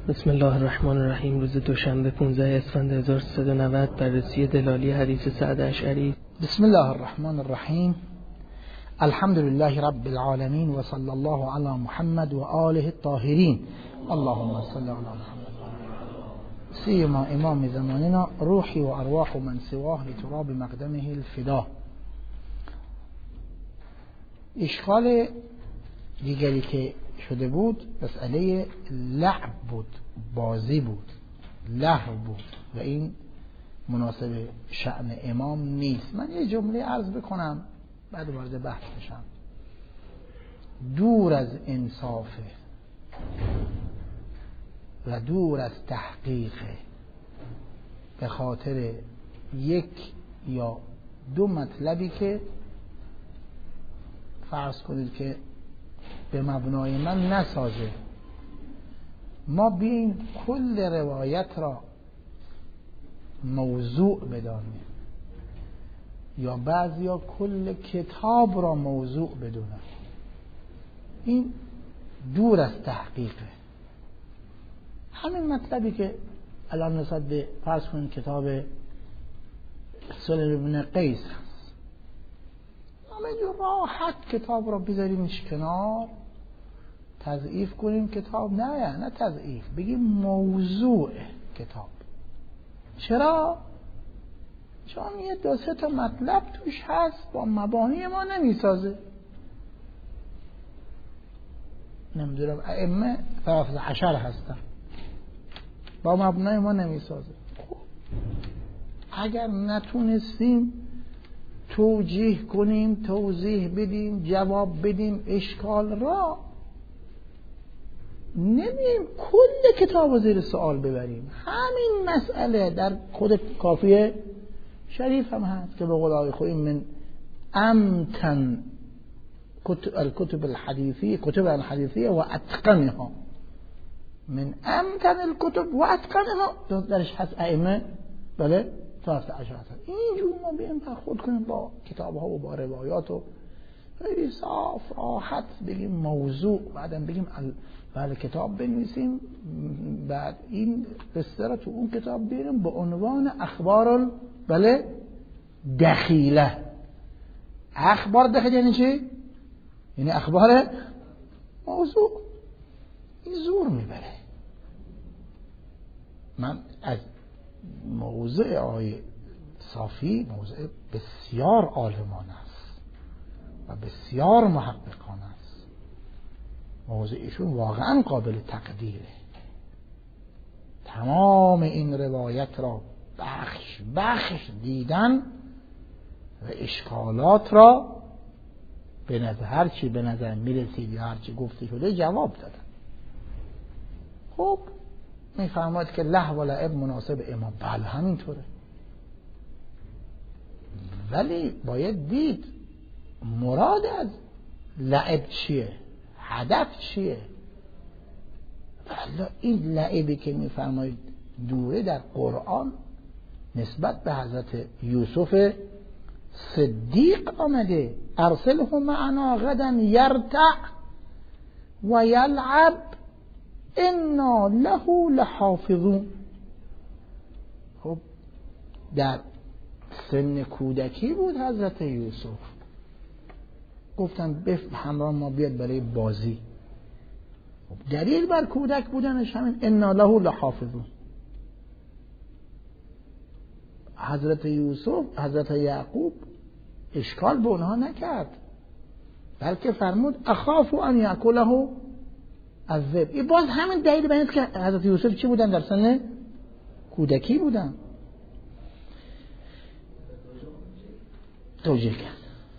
بسم الله الرحمن الرحیم. روز دوشنبه 15 اسفند 1390 بررسی دلالی حدیث سعد اشعری. بسم الله الرحمن الرحیم. الحمد لله رب العالمین و صلی الله علی محمد و آله الطاهرین. اللهم صل علی محمد سیما امام زماننا روحی و ارواح من سواه لتراب مقدمه الفدا. اشکال دیگری که شده بود مسئله لعب بود، بازی بود، لهو بود و این مناسب شأن امام نیست. من یه جمله عرض بکنم بعد وارد بحث بشم. دور از انصافه و دور از تحقیقه به خاطر یک یا دو مطلبی که فرض کنید که به مبنای من نسازه. ما بیاییم کل روایت را موضوع بدانیم یا بعضیا کل کتاب را موضوع بدونن. این دور از تحقیقه. همین مطلبی که الان نسبت به فرض کنید کتاب سلم ابن قیس هست، همه راحت کتاب را بذاریمش کنار، تضعیف کنیم کتاب، نه تضعیف، بگیم موضوع کتاب. چرا؟ چون یه دو سه تا مطلب توش هست با مبانی ما نمیسازه. نمیدونم ائمه 13 هستن با مبنای ما نمیسازه. خب اگر نتونستیم توجیه کنیم، توضیح بدیم، جواب بدیم اشکال را، نمیم کل کتاب رو زیر سوال ببریم. همین مسئله در خود کافیه شریف هم هست که به قول آقای خویی من امتن الکتب الحدیثیه کتب الحدیثیه و اتقنها، من امتن الکتب و اتقنها درش هست ائمه. بله 13 هست. اینجور ما بیم برخورد کنیم با کتاب ها و با روایات و خیلی صاف راحت بگیم موضوع، بعدم بگیم بله کتاب بنویسیم، بعد این قصه را تو اون کتاب بیاریم به عنوان اخبار بله دخیله. اخبار دخیله یعنی چی؟ یعنی اخبار موضوع. این زور میبره. من از موضوع آقای صافی موضوع بسیار عالمانه است و بسیار محققانه است. موضوعشون واقعا قابل تقدیره. تمام این روایت را بخش بخش دیدن و اشکالات را به نظر هرچی به نظر میرسید یا هرچی گفته شده جواب دادن. خب میفرماید که لهو و لعب مناسب امام، بله همینطوره، ولی باید دید مراد از لعب چیه، هدف چیه. بله این لعبی که میفرماید دوره در قرآن نسبت به حضرت یوسف صدیق آمده، ارسله معنا غدا یرتع و یلعب انا له لحافظون. خب در سن کودکی بود حضرت یوسف، گفتن همراه ما بیاد برای بازی. خب دلیل بر کودک بودنش همین انا له لحافظون. حضرت یوسف، حضرت یعقوب اشکال به اونها نکرد، بلکه فرمود اخاف ان یاکله الذئب. این باز همین دلیل به اینه که حضرت یوسف چی بودن؟ در سن کودکی بودن. توجیه کرد.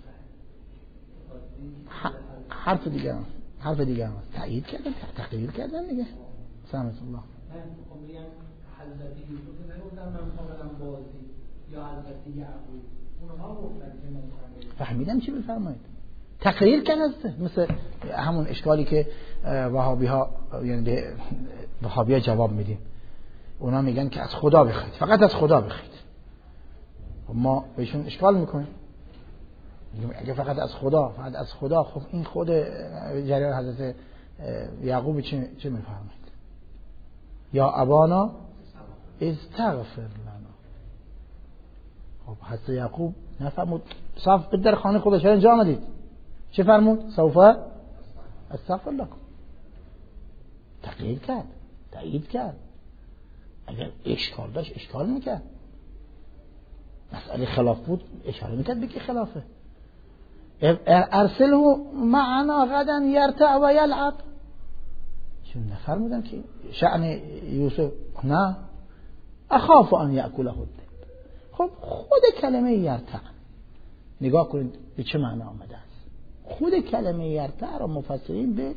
حرف دیگه هم تایید کردن، تقریر کردن دیگه. سلام الله. حضرت یوسف نگفتن من می‌خوام بازی یا حضرت یعقوب، اونها گفتن که فهمیدم چی بفرمایید. تقریر کرده مثل همون اشکالی که وهابی‌ها یعنی وهابی‌ها جواب میدیم. اونا میگن که از خدا بخواید، فقط از خدا بخواید. ما بهشون اشکال میکنیم، اگه فقط از خدا، خب این خود جریان حضرت یعقوب چه میفرمایید؟ یا ابانا استغفر لنا. خب حضرت یعقوب نفرمود صاف در خانه خودش اینجا آمدید چه فرمود؟ سوف استغفر لكم. تقیید کرد، تأیید کرد. اگر اشکال داشت اشکال میکرد، مسئله خلاف بود اشاره میکرد بگی خلافه. ارسله معنا غدا یرتع و یلعب. چون نفرمودن که شأن یوسف نه اخاف ان یأکله الذئب. خب خود کلمه یرتع نگاه کنید به چه معنا آمده است. خود کلمه یرتع را مفسرین به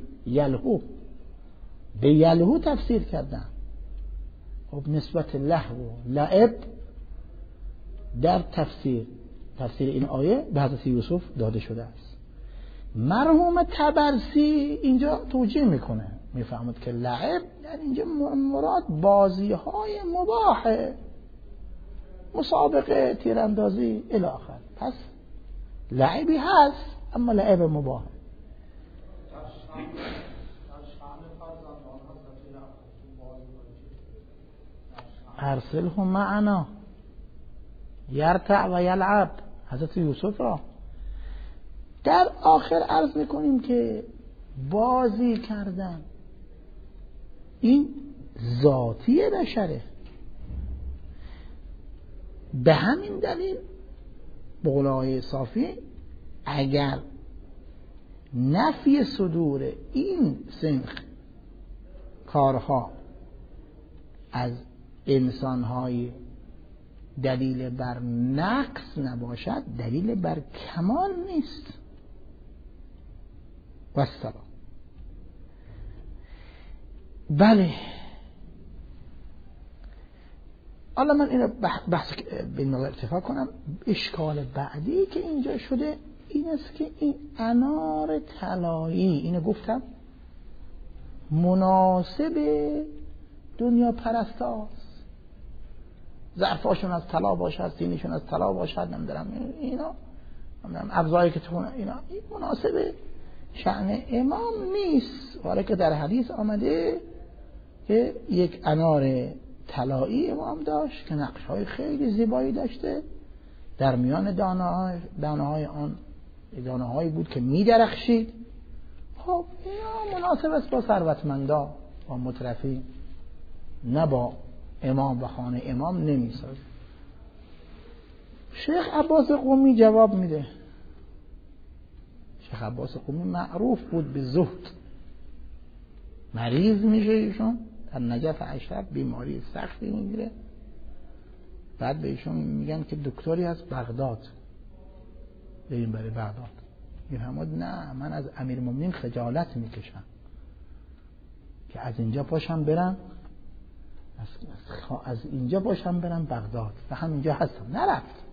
یلهو تفسیر کردن. خب نسبت لهو و لعب در تفسیر این آیه به حضرت یوسف داده شده است. مرحوم طبرسی اینجا توجیه میکنه، میفهمد که لعب یعنی اینجا مراد بازی های مباحه، مسابقه، تیراندازی الی آخر. پس لعبی هست اما لعب مباح. ارسله معنا یرتع و یلعب. حضرت یوسف را در آخر عرض میکنیم که بازی کردن این ذاتی بشره. به همین دلیل به قول آقای صافی اگر نفی صدور این سنخ کارها از انسانهای دلیل بر نقص نباشد دلیل بر کمال نیست. والسلام. بله حالا من اینو بحث به نظر ارتفاع کنم. اشکال بعدی که اینجا شده این است که این انار طلایی، اینو گفتم، مناسب دنیا پرستاست. ظرفاشون از طلا باشد، سینیشون از طلا باشد، نمیدونم اینا ابزاری که تو اینا این مناسب شأن امام نیست. ولی که در حدیث آمده که یک انار طلایی امام داشت که نقش‌های خیلی زیبایی داشته، در میان دانه‌های آن دانه‌هایی بود که می‌درخشید. خب اینا مناسب است با ثروتمندا و مترفی، نه با امام و خانه امام نمی‌سازه. شیخ عباس قمی جواب میده. شیخ عباس قمی معروف بود به زهد. مریض میشه ایشون در نجف اشرف، بیماری سختی میگیره. بعد به ایشون میگن که دکتری از بغداد بریم برای بغداد. میفهمد نه من از امیرالمومنین خجالت میکشم که از اینجا پاشم برم از اینجا پاشم برم بغداد و همینجا هستم. نرفت.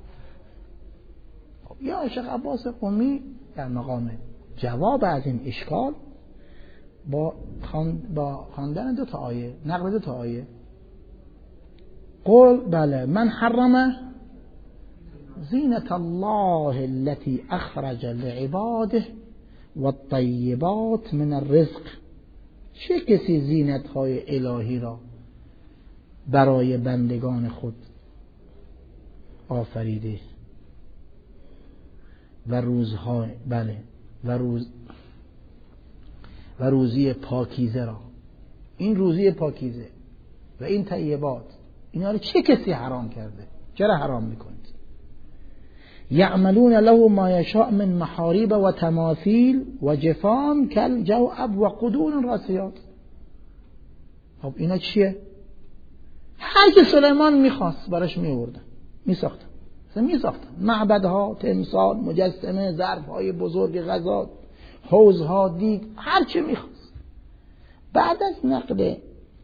یا شیخ عباس قمی در مقام جواب از این اشکال با خواندن دو تا آیه، نقل دو تا آیه، قل بله من حرم زینت الله التي اخرج لعباده والطیبات من الرزق. چه کسی زینت های الهی را برای بندگان خود آفریده و روزهای و روزی پاکیزه را. این روزی پاکیزه و این طیبات اینا رو چه کسی حرام کرده؟ چرا حرام میکنید؟ یعملون له ما یشاء من محاریب و تماثیل و جفان کالجواب و قدور راسیات. خب اینا چیه؟ هر که سلیمان میخواست براش میوردن، میساختن معبدها، تمثال، مجسمه، ظرفهای بزرگ غذا، حوضها، دیگ، هر چی میخواست. بعد از نقل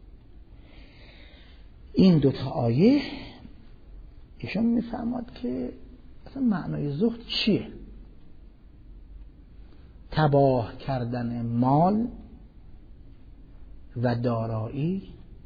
این دوتا آیه ایشون میفهمد که اصلا معنای زهد چیه؟ تباه کردن مال و دارایی،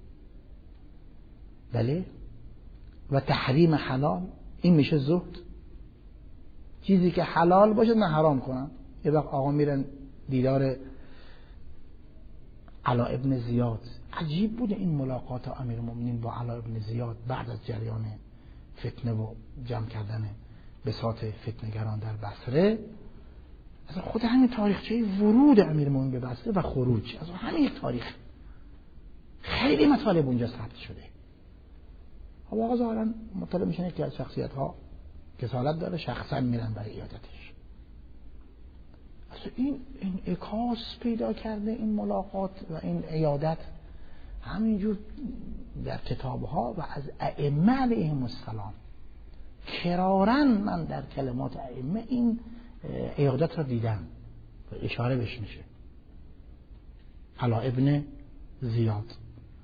بله، و تحریم حلال، این میشه زهد. چیزی که حلال باشه نه حرام کنن. یه وقت آقا میرن دیدار علا ابن زیاد عجیب بود این ملاقات امیرالمومنین با علاء بن زیاد بعد از جریان فتنه و جمع کردن بساط فتنه‌گران در بصره. از خود همین تاریخچه ورود امیرالمومنین به بصره و خروج، از همین تاریخ خیلی مطالب اونجا ثبت شده. آقا ظاهراً مطالب میشن که از شخصیت‌ها کسالت داره، شخصا میرن برای عیادتش. اصلا این انعکاس پیدا کرده این ملاقات و این عیادت همینجور در کتاب‌ها و از ائمه علیهم السلام. کراراً من در کلمات ائمه این عیادت را دیدم و اشاره بهش میشه. علاء ابن زیاد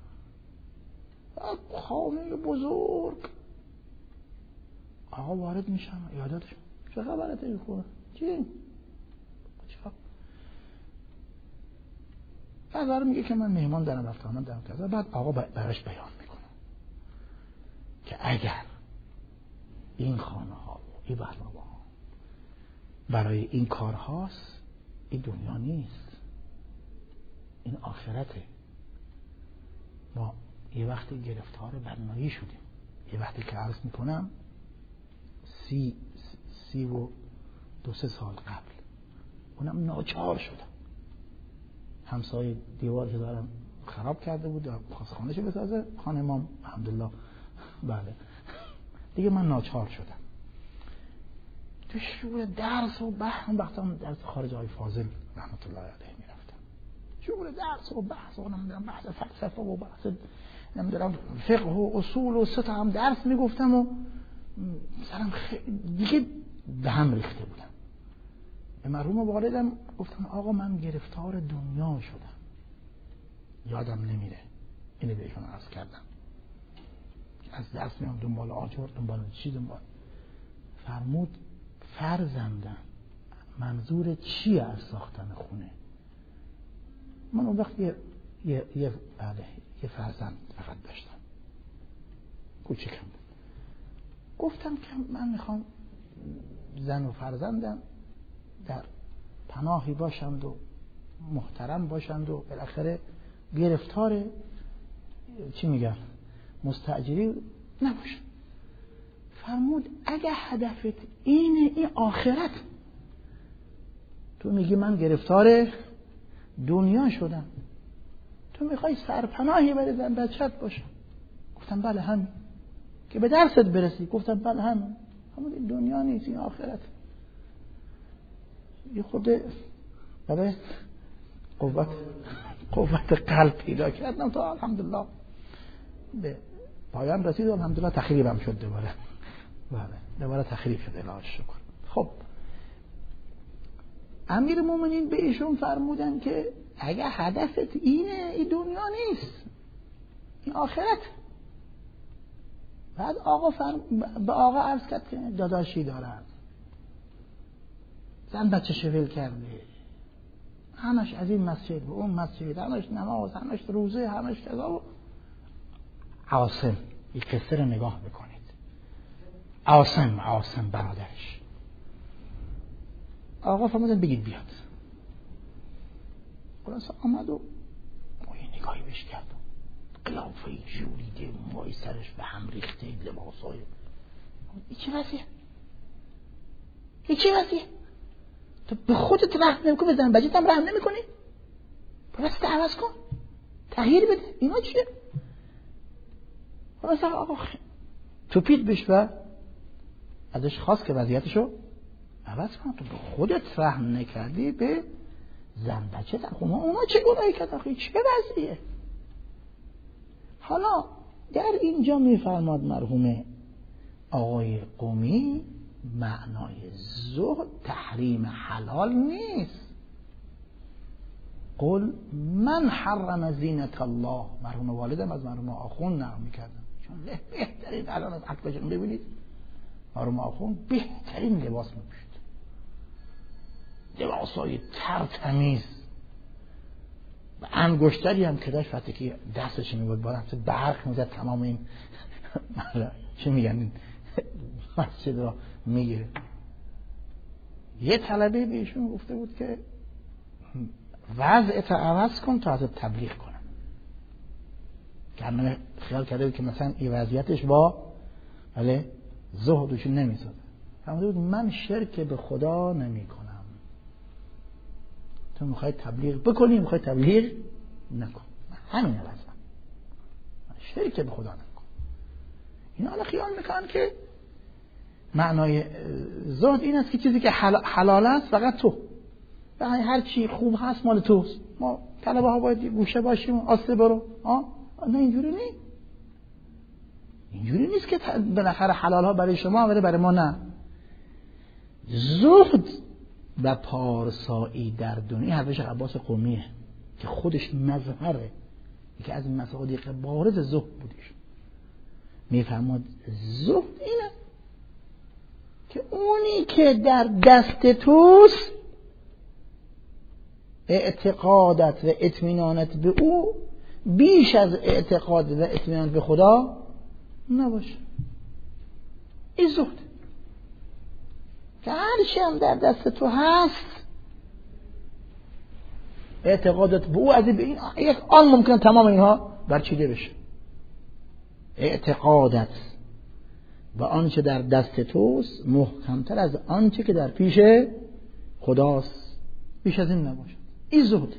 خانه بزرگ، آقا وارد میشم عیادتش، چه خبرته این خونه؟ چی؟ بعد میگه که من مهمان دارم رفتم دارم کذا. بعد آقا براش بیان میکنه که اگر این خانه ها این برنامه ها برای این کار هاست، این دنیا نیست، این آخرته. ما یه وقتی گرفتار بنایی شدیم، یه وقتی که عرض میکنم 32 سال قبل، اونم ناچار شدم. همسایه دیوار که دارم خراب کرده بود، خواست خانه‌شو بسازه، خانه امام الحمدلله بله دیگه من ناچار شدم. تو شور درس و بحث، وقتا درس خارج آقای فاضل رحمت الله علیه میرفتم، شور درس و بحث و نمیدونم بحث فلسفه و بحث نمیدونم فقه و اصول و سه تا هم درس میگفتم و سرم دیگه به هم ریخته بودم. به مرحوم والدم گفتم آقا من گرفتار دنیا شدم، یادم نمیره اینو بهشون عرض کردم، از درس میام دنبال آجر، دنبال چی دنبال. فرمود فرزندم منظور چیه از ساختن خونه؟ من اون وقت یه فرزند فقط داشتم، کوچکم بود. گفتم که من میخوام زن و فرزندم در پناهی باشند و محترم باشند و بالاخره گرفتار چی میگن مستاجری نباشند. فرمود اگه هدفت اینه، این آخرت، تو میگی من گرفتار دنیا شدم، تو میخوای سرپناهی برای زن بچت باشم. گفتم بله همین، که به درست برسی. گفتم بله همین، همون دنیا نیست، این آخرت. یه خود برای قوت قلب پیدا کردم تا الحمدلله به پایان رسید و الحمدلله تخریبم شد دوباره. دوباره تخریب شد الهی شکر. خب امیر مومنین به ایشون فرمودن که اگه هدفت اینه، این دنیا نیست، این آخرت. بعد آقا به آقا عرض کرد که داداشی دارم، زن بچه شویل کرده، همش از این مسجد به اون مسجد، همش نماز، همش روزه، همش کذا. و عاصم این قصه رو نگاه بکنید. عاصم برادرش، آقا فرمودن بگید بیاد. خلاص آمد و ما یه نگاهی بهش کردم، قیافه جوریده، موهای سرش به هم ریخته، لباسای این چه وضعیه؟ تو به خودت رحم نمی‌کنی، به زن بچه‌ت هم رحم نمی‌کنی؟ پس عوض کن، تغییر بده. اینا چیه؟ خلاص آقا توپید بهش و ازش خواست که وضعیتشو عوض کن. تو به خودت رحم نکردی، به زن بچه‌ت هم. اونا چه گناهی کردن؟ چه وضعیه؟ حالا در اینجا میفرماد مرحوم آقای قمی معنای زهد تحریم حلال نیست. قل من حرم زینت الله. مرحوم والدم از مرحوم آخوند نقل میکردم، چون بهترین الان از عقلشون ببینید، مرحوم آخوند بهترین لباس میپوشید، لباسای ترتمیز و انگشتری هم که داشت وقتی که دستش میبود بالا برق میزد تمام این چی میگن این مسجد را میگیره. یه طلبه بهشون گفته بود که وضعیت عوض کن تا ازت تبلیغ کنم. برنامه خیال کرده بود که مثلا این وضعیتش با زهدش نمیسازه. فرموده بود من شرک به خدا نمی کنم. تو میخوای تبلیغ بکنی، میخوای تبلیغ نکن، همینه لازم. شرک به خدا نکن. اینا حالا خیال میکنن که معنای زهد این است که چیزی که حلال است فقط تو، هر چی خوب هست مال توست، ما طلبه ها باید گوشه باشیم، آسته برو. نه اینجوری نیست. اینجوری نیست که بالاخره حلال ها برای شما ولی برای ما نه. زهد و پارسایی در دنیا حرفش عباس قمیه که خودش مظهره، یکی از مصادیق بارز زهد بودیش. میفرماد زهد اینه که اونی که در دست توست اعتقادت و اطمینانت به او بیش از اعتقاد و اطمینان به خدا نباشه. این زهد که هرچی هم در دست تو هست اعتقادت به او از این یک آن ممکن تمام اینها برچیده بشه. اعتقادت و آنچه در دست توست محکمتر از آنچه که در پیش خداست، بیش از این نباشه. این زهد.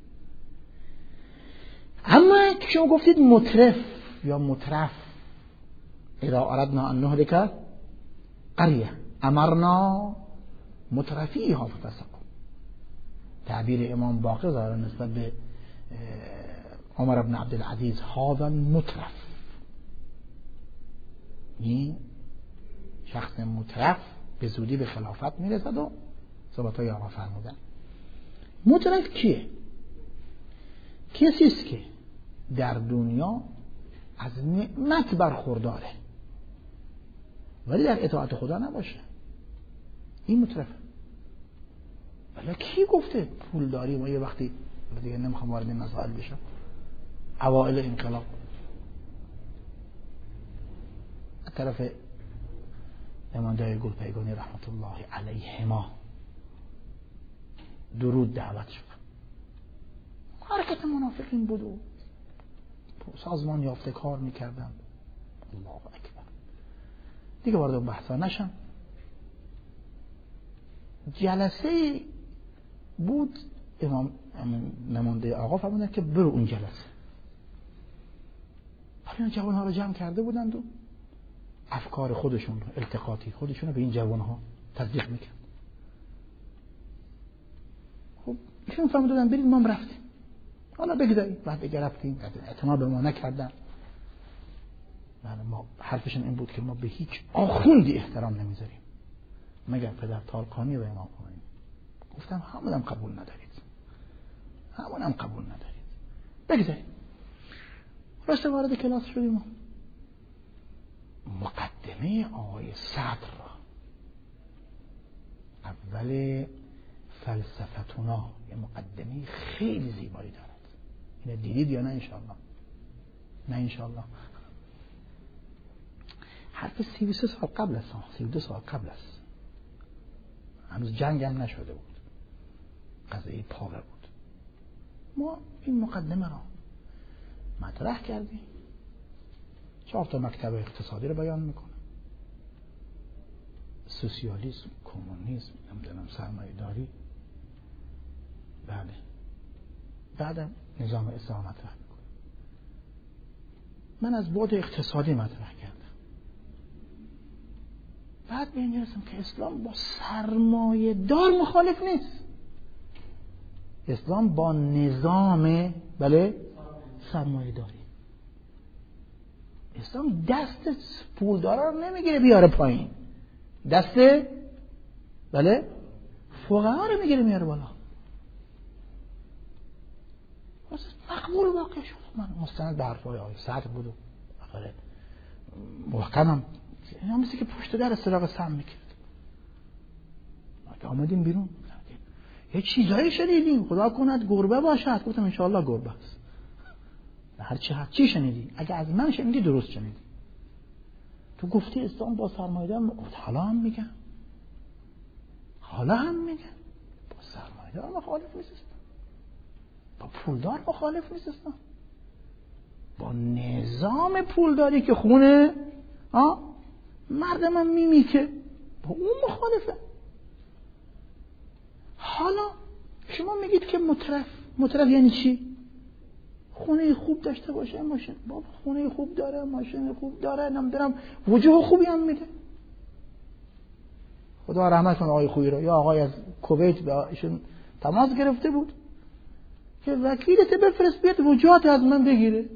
اما که شما گفتید مترف یا مترف، اذا اردنا ان نهلك قریه امرنا مترفیها ففسقوا، تعبیر امام باقر ظاهرا نسبت به عمر بن عبدالعزیز، هذا مترف، این شخص مترف به زودی به خلافت میرسد و صحبت‌های آقا فرمودن. مترف کیه؟ کسی است که در دنیا از نعمت برخورداره ولی در اطاعت خدا نباشه، این مترفه. ولی کی گفته پول داری؟ ما یه وقتی دیگه نمیخوام وارد این مسائل بشم، اوائل انقلاب از طرف اماندای گلپایگانی رحمت الله علیهما درود دعوت شد، حرکت منافقین بود و سازمان یافته کار میکردن. الله اکبر. دیگه وارد اون بحثا نشم. جلسه بود، امام نماینده آقا فرمودن که برو اون جلسه. حالا جوان ها رو جمع کرده بودند و افکار خودشون رو، التقاطی خودشون رو به این جوان ها تزریق میکرد. خب ایشون فرمودن برید، ما هم رفتیم. حالا بگذارید. بعد دیگه رفتیم، اعتماد به ما نکردن. ما حرفشون این بود که ما به هیچ آخوندی احترام نمیذاریم مگر پدر تالقانی و امام خمینی. گفتم همونم قبول ندارید، همونم قبول ندارید، بگذارید. راست وارد کلاس شدیم. مقدمه آقای صدر اول فلسفتونا یه مقدمه خیلی زیبایی دارد. اینو دیدید یا نه؟ انشاءالله نه انشاءالله. حرف 33 سال قبل است، 32 سال قبل است، هنوز جنگ هم نشده بود، قضیه پاور بود. ما این مقدمه را مطرح کردیم. 4 تا مکتب اقتصادی رو بیان میکنه، سوسیالیسم، کمونیسم، نمیدونم سرمایه‌داری، بله، بعدم نظام اسلام مطرح میکنه. من از بعد اقتصادی مطرح کردم. بعد به این رسم که اسلام با سرمایه دار مخالف نیست، اسلام با نظام سرمایه داری. اسلام دست پولدارا رو نمیگیره بیاره پایین، دست فقرا رو میگیره میاره بالا. مقبول واقع شد. من مستند به حرفای آقای صدر بود و آخره محکمم اینا مثل که پشت در سراغ سم میکرد. ما آمدیم بیرون یه چیزایی شنیدیم، خدا کند گربه باشد. گفتم انشاءالله گربه است. هر چی شنیدی؟ اگه از من شنیدی درست شنیدی. تو گفتی اسلام با سرمایه‌دار، حالا هم میگم با سرمایه‌دار مخالف نیست، با پولدار مخالف نیست. با نظام پولداری که خونه مردم هم میمیکه، با اون مخالفه. حالا شما میگید که مطرف یعنی چی؟ خونه خوب داشته باشه، ماشین، بابا خونه خوب داره، ماشین خوب داره، نمیدونم وجوه خوبی هم میده. خدا رحمت کنه آقای خویی رو، یا آقای از کویت به ایشون تماس گرفته بود که وکیلت بفرست بیاد وجوهات از من بگیره.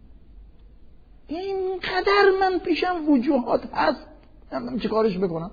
اینقدر من پیشم وجوهات هست، نمیدونم چه کارش بکنم.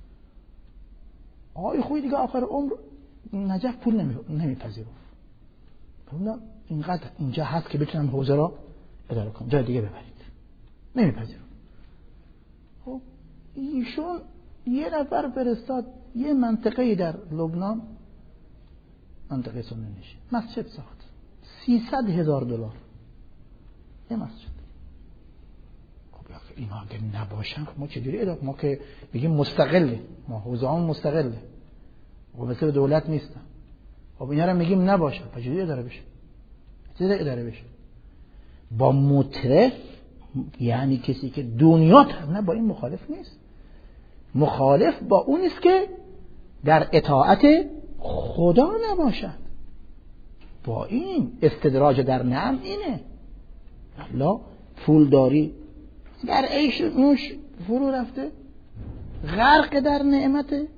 آقای خویی دیگه آخر عمر نجف پول نمیپذیرفت. بودم اینقدر اینجا هست که بتونم حوزه را اداره کنم، جای دیگه ببرید، نمیپذیرفت. خب ایشون یه نفر فرستاد یه منطقه در لبنان، منطقه سنی نشین، مسجد ساخت $300,000 یه مسجد. خب اینا اگه نباشن ما چجوری اداره؟ ما که بگیم مستقله، ما حوزه هم مستقله، وابسته به دولت نیستن. خب اینا رو میگیم نباشه، چجوری اداره بشه؟ چجوری اداره بشه؟ با مطرف یعنی کسی که دنیا نه با این مخالف نیست، مخالف با اون است که در اطاعت خدا نباشد. با این استدراج در نعم اینه. الله پولداری در عیش نوش فرو رفته، غرق در نعمته،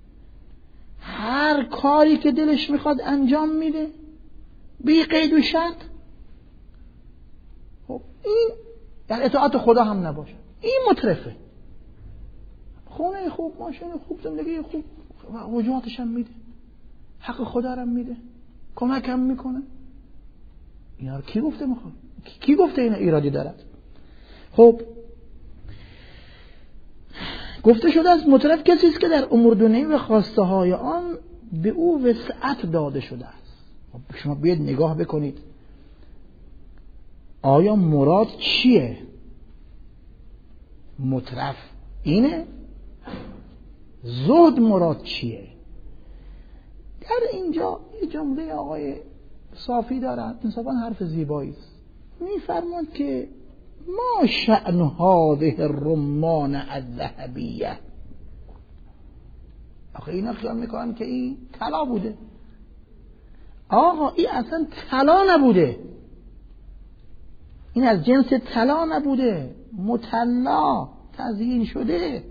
هر کاری که دلش میخواد انجام میده بی قید و شرط. خب این در اطاعت خدا هم نباشه، این مطرفه. خونه خوب، ماشین خوب، زندگی خوب، وجوهاتش هم میده، حق خدا هم میده، کمک هم میکنه. اینا رو کی گفته میخواد؟ کی گفته این ایرادی دارد؟ خب گفته شده از مطرف کسی است که در امور دنیوی و خواسته های آن به او وسعت داده شده است. شما بیاید نگاه بکنید آیا مراد چیه؟ مطرف اینه؟ زهد مراد چیه؟ در اینجا یه جمله آقای صافی دارن، انصافا حرف زیبایی است. میفرماند که ما شأن هذه الرمان الذهبیه. آخه اینا خیال میکنن که این طلا بوده. آقا این اصلا طلا نبوده، این از جنس طلا نبوده، مطلا، تزیین شده.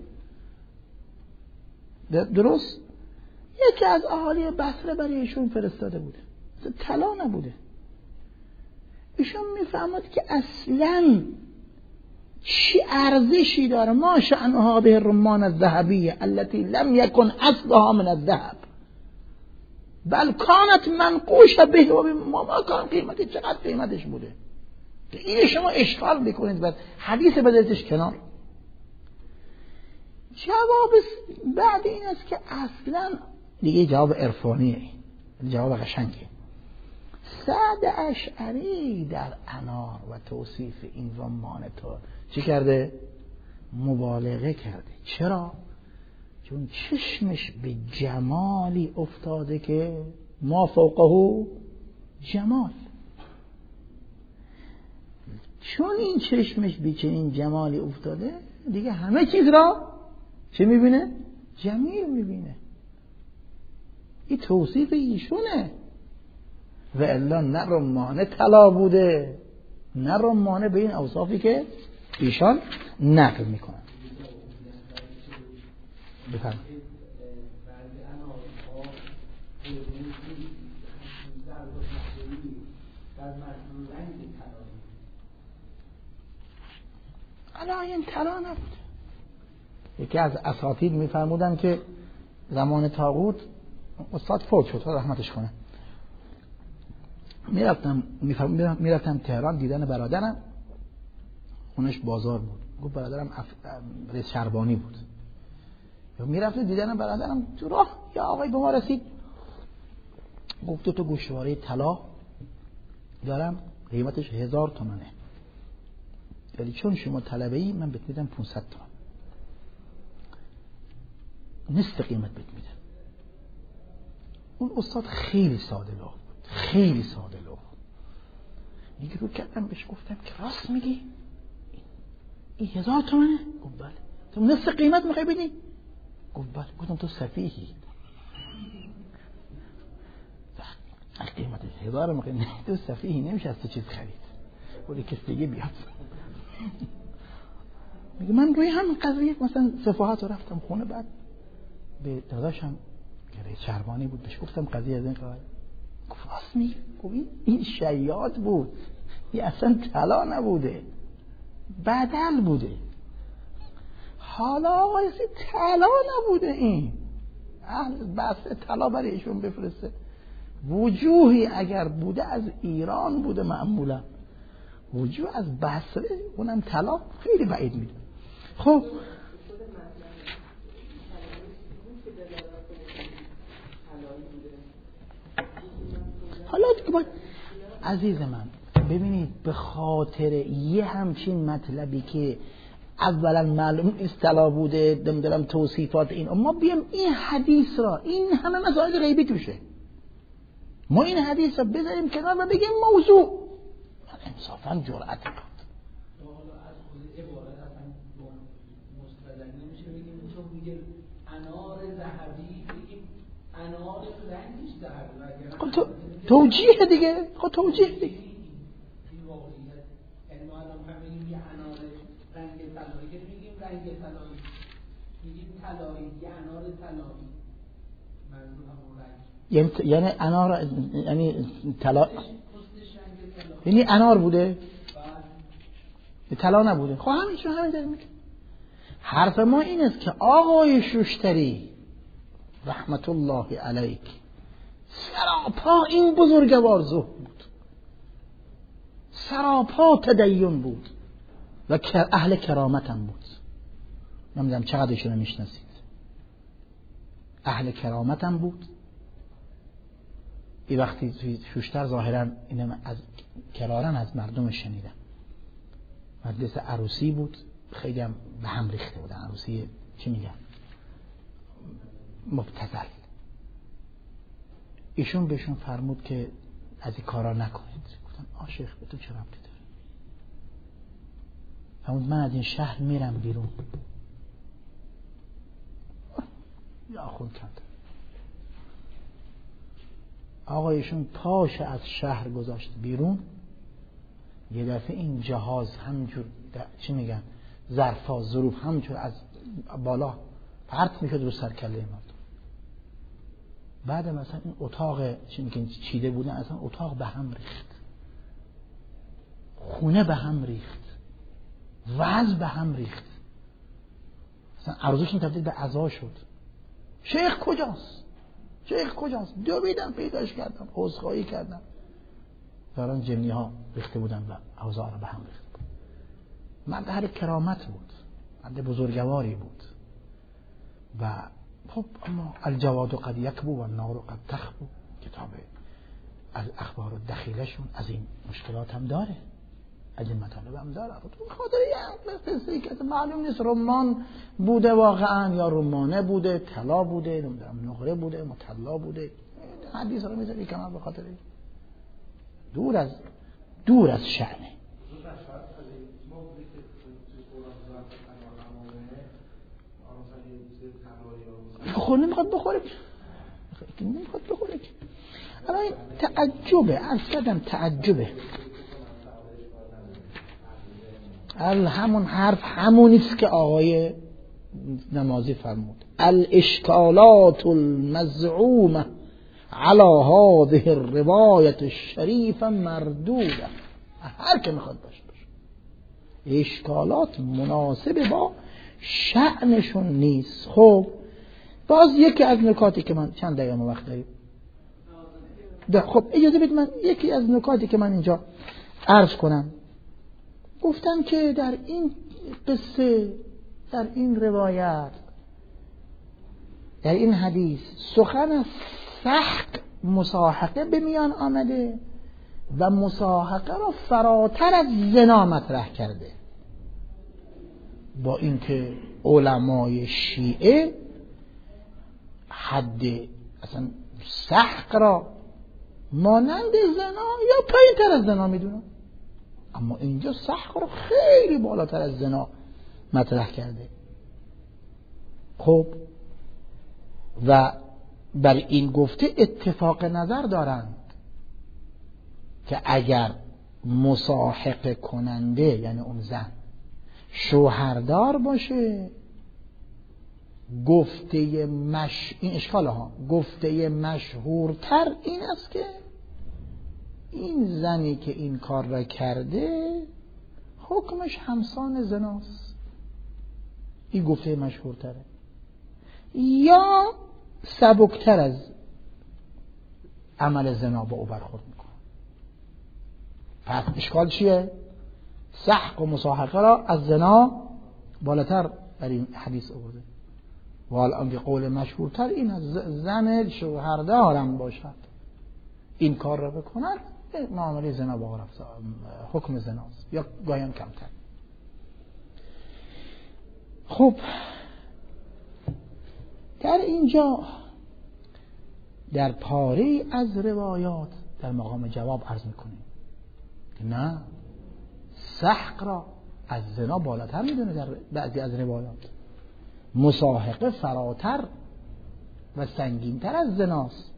درست؟ یکی از اهالی بصره برای ایشون فرستاده بوده، طلا نبوده. ایشون میفهمد که اصلا چی ارزشی داره. ما شأن هذه الرمان الذهبیه التي لم يكن اصلها من الذهب بل كانت منقوشه به و ما کان قیمتی، چقدر قیمتش بوده. این شما اشغال بکنید بعد حدیث بذارتش کنار. جواب بعد این است که اصلا دیگه جواب عرفانیه، جواب قشنگه. سعد اشعری در انار و توصیف این رمان تو چی کرده؟ مبالغه کرده. چرا؟ چون چشمش به جمالی افتاده که ما فوقه جمال. چون این چشمش به چنین جمالی افتاده دیگه همه چیز را چه میبینه؟ جمیل میبینه. این توصیف ایشونه. و الا نه رمانه طلا بوده، نه رمانه به این اوصافی که ایشان نقل میکنن. بفرمایید. حالا این طلا نبود. یکی از اساتید میفرمودن که زمان طاغوت استاد فوت شد، رحمتش کنه، میرفتم تهران دیدن برادرم، خونش بازار بود. گفت برادرم رئیس شربانی بود. میرفتم دیدن برادرم، تو راه یا آقای به ما رسید، گفت تو گوشواره طلا دارم قیمتش 1000 تومنه، ولی چون شما طلبه‌ای من بهت میدم 500 تومن، نصف قیمت بهت میدم. اون استاد خیلی ساده لوح بود، خیلی ساده لوح. دیگه رو کردم بهش گفتم که راست میگی این 1000 تومنه؟ گفت بله. تو نصف قیمت میخوای بدی؟ گفت بله. گفتم تو سفیهی، قیمت 1000 میخوای؟ نه تو سفیهی، نمیشه از تو چیز خرید. ولی کس دیگه بیاد. میگه من روی همین قضیه مثلا صفحات رو رفتم خونه، بعد به داداشم که شهربانی بود بهش گفتم قضیه از این قرار. گفت راست میگی؟ گفت این شیاد بود، این اصلا طلا نبوده، بدل بوده. حالا آقای طلا نبوده، این بس طلا برای ایشون بفرسته. وجوهی اگر بوده از ایران بوده، معمولا وجوه از بصره، اونم طلا خیلی بعید میده. خب حالا دیگه باید عزیز من ببینید، به خاطر یه همچین مطلبی که اولا معلوم نیست طلا بوده، نمیدونم توصیفات این، ما بیام این حدیث را، این همه مسائل غیبی توشه، ما این حدیث را بذاریم کنار و بگیم موضوع، انصافا جرأت داد. انار رنگش ذهبی، خب توجیه دیگه، خب توجیه دیگه. این واقعیت، یعنی ما الان میگیم یه انار رنگ طلایی، که میگیم رنگ طلایی، میگیم طلایی، یه انار طلایی، منظور همون رنگ. یعنی انار، یعنی طلا، یعنی انار بوده، طلا نبوده. خب همین داریم میگه. حرف ما این است که آقای شوشتری رحمت الله علیک سراپا این بزرگوار زهد بود، سراپا تدین بود و اهل کرامت هم بود. نمیدونم چقدر ایشون رو میشناسید. اهل کرامت هم بود. این وقتی شوشتر ظاهرا اینم از کرارن از مردم شنیدم. مجلس عروسی بود، خیلی هم به هم ریخته بودن. عروسی چی میگن؟ مبتذل. ایشون بهشون فرمود که از این کارا نکنید. گفتم شیخ به تو چه ربطی داره؟ فرمود من از این شهر میرم بیرون. یا خون کرد. آقایشون پاش از شهر گذاشت بیرون. یه دفعه این جهاز همجور چی میگن، ظرفا ظروف همجور از بالا پرت میشد رو سر کله ما. بعد مثلا این اتاق چی میگن چیده بودن، اصلا اتاق به هم ریخت، خونه به هم ریخت، وضع به هم ریخت. مثلا عروضشون تبدیل به عزا شد. شیخ کجاست؟ شیخ کجاست؟ دویدم پیداش کردم، عذرخواهی کردم. دارن جنی ها ریخته بودن و اوضاع رو به هم ریخت. مرد اهل کرامت بود، مرد بزرگواری بود. و خب اما الجواد قد یکبو و النار قد تخبو، کتاب از اخبار دخیلشون از این مشکلات هم داره، از این مطالب هم داره. خاطر یه که معلوم نیست رمان بوده واقعا یا رمانه بوده، طلا بوده، نمیدونم نقره بوده، مطلا بوده. حدیث رو میذاری کنار به خاطر دور از شأنه. خود نمیخواد بخوره، نمیخواد بخوره. الان تعجبه، اصلا تعجبه. همون حرف همونیست که آقای نمازی فرمود، الاشکالات المزعومه على هذه الروایة الشریفه مردوده. هر که میخواد باشه اشکالات مناسب با شأنشون نیست. خب باز یکی از نکاتی که من چند دقیقه وقت داریم، خب اجازه بدید من یکی از نکاتی که من اینجا عرض کنم. گفتم که در این قصه، در این روایت، در این حدیث سخن از سحق مساحقه به میان آمده و مساحقه را فراتر از زنا مطرح کرده، با اینکه علمای شیعه حد اصلا سحق را مانند زنا یا پایین تر از زنا میدونن. اما اینجا سحق رو خیلی بالاتر از زنا مطرح کرده. خب و بر این گفته اتفاق نظر دارند که اگر مصاحقه کننده یعنی اون زن شوهردار باشه، گفته این اشکاله ها، گفته مشهورتر این است که این زنی که این کار را کرده حکمش همسان زناست. این گفته مشهورتره. یا سبکتر از عمل زنا با او برخورد میکنه. پس اشکال چیه؟ سحق و مصاحقه را از زنا بالاتر در این حدیث آورده. و الان به قول مشهورتر این از زن شوهردارم باشد این کار را بکنن معامله زنا با او حکم زناست یا گاهی کمتر. خب در اینجا در پاره از روایات در مقام جواب عرض میکنیم که نه، سحق را از زنا بالاتر میدونه در بعضی از روایات. مصاحقه فراتر و سنگینتر از زناست،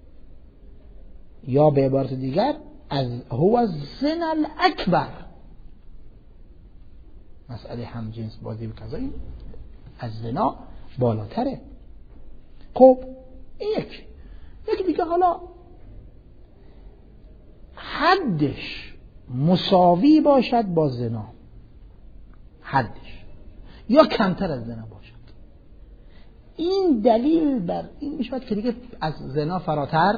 یا به عبارت دیگر هو الزنا الاکبر. مسئله همجنس بازی و کذا این از زنا بالاتره. خب یک دیگه، حالا حدش مساوی باشد با زنا، حدش یا کمتر از زنا باشد، این دلیل بر این میشود که دیگه از زنا فراتر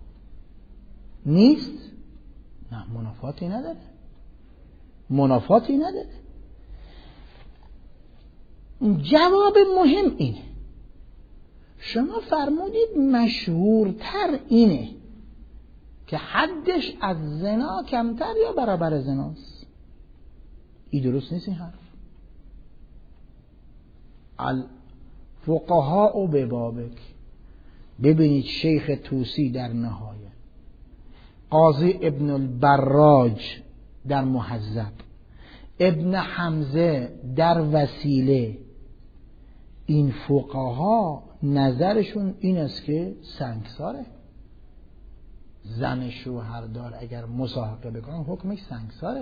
نیست. نه، منافاتی نداره. جواب مهم اینه، شما فرمودید مشهورتر اینه که حدش از زنا کمتر یا برابر زناست. این درست نیست. این حرف الفقهاء به بابک، ببینید شیخ طوسی در نهایه، قاضی ابن البراج در مهذب، ابن حمزه در وسیله، این فقها نظرشون این است که سنگساره. زن شوهردار اگر مصاحبه بکنه حکمش سنگساره.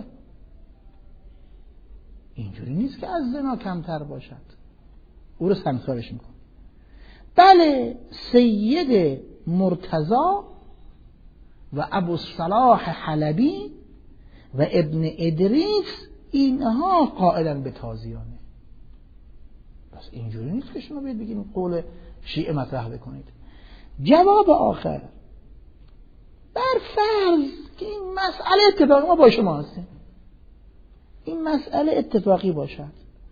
اینجوری نیست که از زنا کمتر باشد، او رو سنگسارش میکنه. بله، سید مرتضی و ابو صلاح حلبی و ابن ادریس اینها قائلن به تازیانه. بس اینجوری نیست که شما باید بگید قول شیعه مطرح بکنید. جواب آخر، بر فرض که این مسئله اتفاقی ما با شما هستیم، این مسئله اتفاقی باشد،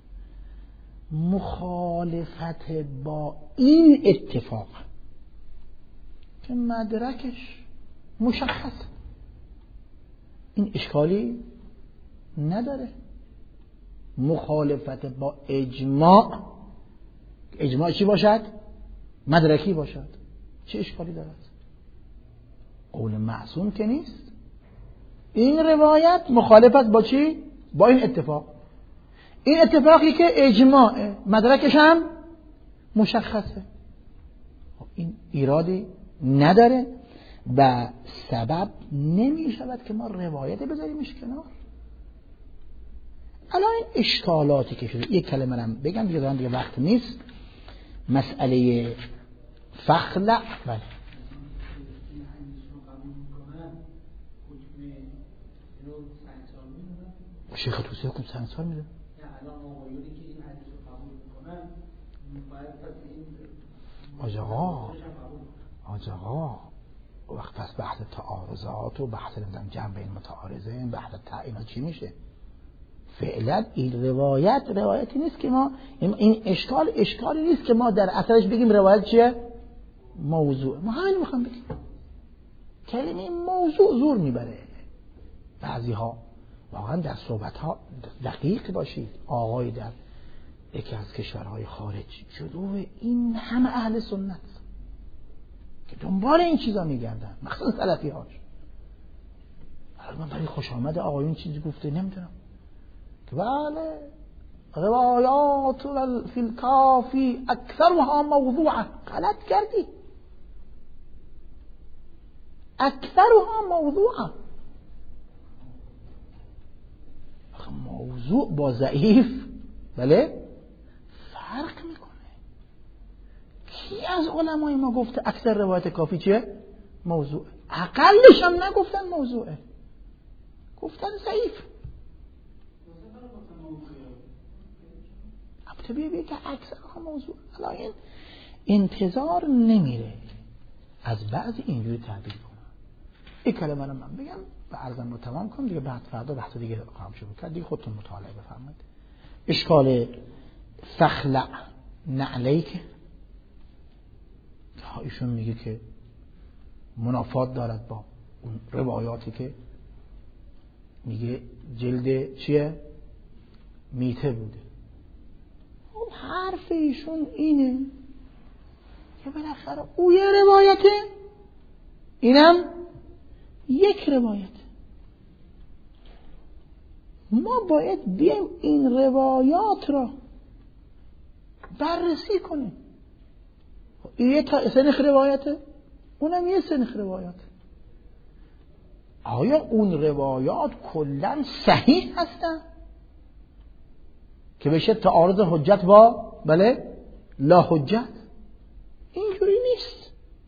مخالفت با این اتفاق که مدرکش مشخص، این اشکالی نداره. مخالفت با اجماع چی باشد؟ مدرکی باشد، چه اشکالی دارد؟ قول معصوم که نیست. این روایت مخالفت با چی؟ با این اتفاق. این اتفاقی که اجماع، مدرکش هم مشخصه، این ایرادی نداره و سبب نمی شود که ما روایت بذاریمش کنار. الان این اشکالاتی که شده، یک کلمه هم بگم دیگه وقت نیست. مسئله فخلع، بله، شیخ طوسی حکم سنگسار میده. آجاقا وقت پس بحث تعارضات و بحث نمیدونم جمع بین متعارضین، بحث اینا چی میشه؟ فعلا این روایتی نیست که ما این اشکالی نیست که ما در اثرش بگیم روایت چیه؟ موضوع. ما همین میخوام بگیم کلمه موضوع زور میبره. بعضی ها واقعا در صحبت ها دقیق باشید. آقای در یکی از کشورهای خارج جلو این همه اهل سنت که دنبال این چیزا میگردن، مخصوصا سلفی هاش، من برای خوش آمده آقایون چیزی گفته نمیدونم که بله روایات فی الکافی اکثرها موضوعه. غلط کردی، اکثرها موضوعه. موضوع با ضعیف بله فرق میکنه. کی از علمای ما گفته اکثر روایت کافی چیه؟ موضوع. اقلش هم نگفتن موضوعه، گفتن ضعیف. البته بیا که اکثرها موضوع. الان این انتظار نمیره از بعضی اینجوری تعبیر کنم. این کلمه رو من بگم و عرضم رو تمام کنم دیگه، بعد فردا بحث دیگه خواهم شروع کرد دیگه، خودتون مطالعه بفرمایید. اشکال فخلع نعلیک ایشون میگه که منافات دارد با اون روایاتی که میگه جلد چیه؟ میته بوده. خب حرف ایشون اینه که بالاخره او یه روایته، اینم یک روایت. ما باید بیایم این روایات را بررسی کنیم. یه سنخ روایته، اونم یه سنخ روایت. آیا اون روایات کلن صحیح هستن که بشه تعارض حجت با بله لا حجت؟ اینجوری نیست.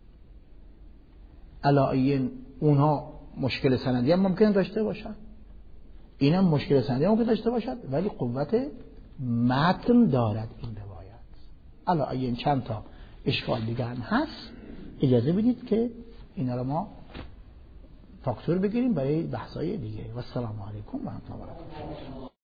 علایین اونها مشکل سندی هم ممکن داشته باشد، اینم مشکل سندی هم ممکن داشته باشد، ولی قوت متن دارد این روایت. علایین چند تا اشکال دیگه هم هست، اجازه بدید که اینا رو ما فاکتور بگیریم برای بحث‌های دیگه. و السلام علیکم و رحمت الله و برکاته.